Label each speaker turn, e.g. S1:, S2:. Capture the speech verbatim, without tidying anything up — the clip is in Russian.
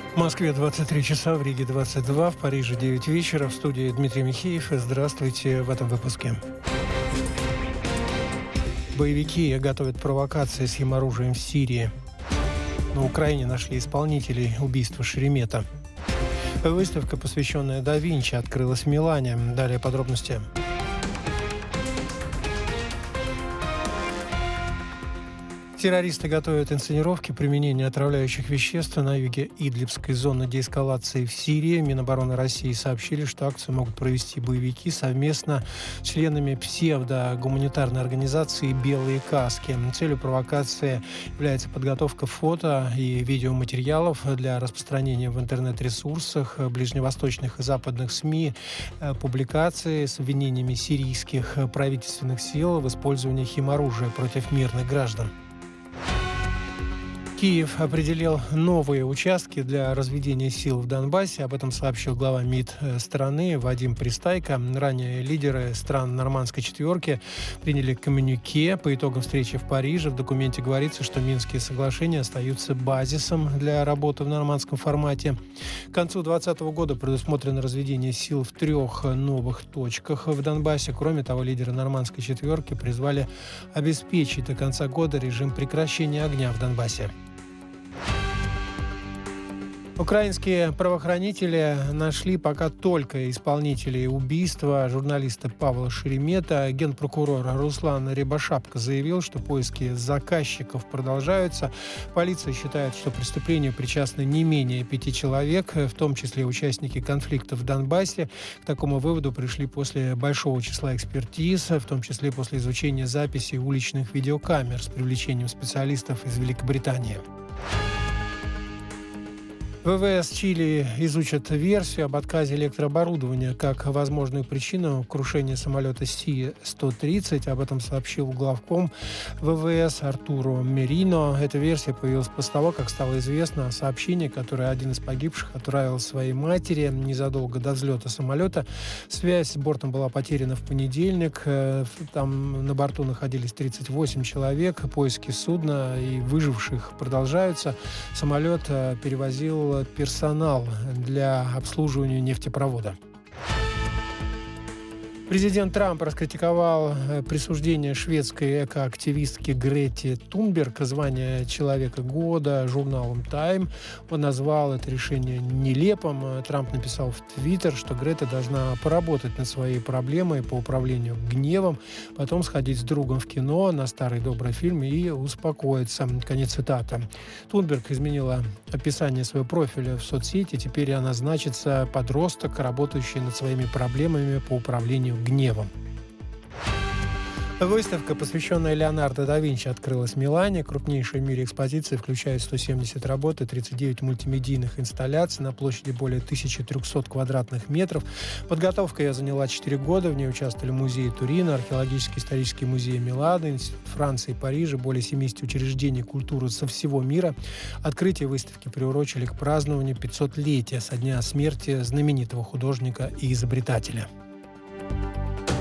S1: В Москве двадцать три часа, в Риге двадцать два, в Париже девять вечера. В студии Дмитрий Михеев. Здравствуйте в этом выпуске. Боевики готовят провокации с химоружием в Сирии. На Украине нашли исполнителей убийства Шеремета. Выставка, посвященная да Винчи, открылась в Милане. Далее подробности. Террористы готовят инсценировки применения отравляющих веществ на юге Идлибской зоны деэскалации в Сирии. Минобороны России сообщили, что акцию могут провести боевики совместно с членами псевдо-гуманитарной организации «Белые каски». Целью провокации является подготовка фото и видеоматериалов для распространения в интернет-ресурсах, ближневосточных и западных СМИ, публикации с обвинениями сирийских правительственных сил в использовании химоружия против мирных граждан. Киев определил новые участки для разведения сил в Донбассе. Об этом сообщил глава МИД страны Вадим Пристайко. Ранее лидеры стран нормандской четверки приняли коммюнике по итогам встречи в Париже. В документе говорится, что Минские соглашения остаются базисом для работы в нормандском формате. К концу две тысячи двадцатого года предусмотрено разведение сил в трех новых точках в Донбассе. Кроме того, лидеры нормандской четверки призвали обеспечить до конца года режим прекращения огня в Донбассе. Украинские правоохранители нашли пока только исполнителей убийства журналиста Павла Шеремета. Генпрокурор Руслан Рябошапка заявил, что поиски заказчиков продолжаются. Полиция считает, что к преступлению причастны не менее пяти человек, в том числе участники конфликта в Донбассе. К такому выводу пришли после большого числа экспертиз, в том числе после изучения записей уличных видеокамер с привлечением специалистов из Великобритании. ВВС Чили изучат версию об отказе электрооборудования как возможную причину крушения самолета Си сто тридцать. Об этом сообщил главком ВВС Артуро Мерино. Эта версия появилась после того, как стало известно о сообщении, которое один из погибших отправил своей матери незадолго до взлета самолета. Связь с бортом была потеряна в понедельник. Там на борту находились тридцать восемь человек. Поиски судна и выживших продолжаются. Самолет перевозил персонал для обслуживания нефтепровода. Президент Трамп раскритиковал присуждение шведской экоактивистке Грете Тунберг звания Человека года журналом Time. Он назвал это решение нелепым. Трамп написал в Твиттер, что Грета должна поработать над своей проблемой по управлению гневом, потом сходить с другом в кино на старый добрый фильм и успокоиться. Конец цитаты. Тунберг изменила описание своего профиля в соцсети. Теперь она значится подросток, работающий над своими проблемами по управлению гневом. Выставка, посвященная Леонардо да Винчи, открылась в Милане. Крупнейшая в мире экспозиция включает сто семьдесят работ и тридцать девять мультимедийных инсталляций на площади более тысяча триста квадратных метров. Подготовка ее заняла четыре года. В ней участвовали музеи Турина, археологический исторический музей Милана, Институт Франции и Парижа, более семьдесят учреждений культуры со всего мира. Открытие выставки приурочили к празднованию пятисотлетия со дня смерти знаменитого художника и изобретателя.